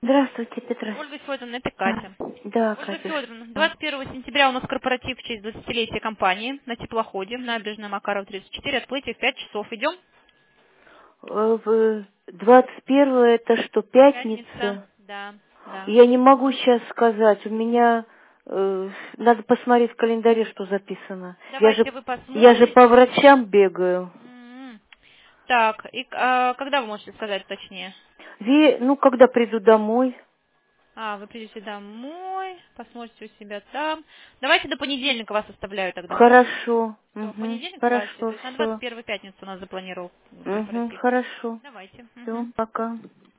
Здравствуйте, Петра. Ольга Федоровна, это А, Катя. да, Ольга Катюш. Федоровна, Да. 21 сентября у нас корпоратив в честь 20-летия компании на теплоходе, набережная Макаров 34, отплытие в 5 часов. Идем? 21 это что, Пятница. пятница? Да, да. Я не могу сейчас сказать. У меня надо посмотреть в календаре, что записано. Давайте вы Я же по посмотрите. врачам бегаю. М. Так, и когда вы можете сказать точнее? Ну, когда приду домой. Вы придете домой, посмотрите у себя там. Давайте до понедельника вас оставляю тогда. Хорошо. Все, Угу. понедельник давайте. То Хорошо, есть на все. 21 пятницу у нас запланировал Угу. корпоратив. Хорошо. Давайте. Все, Мгм. пока.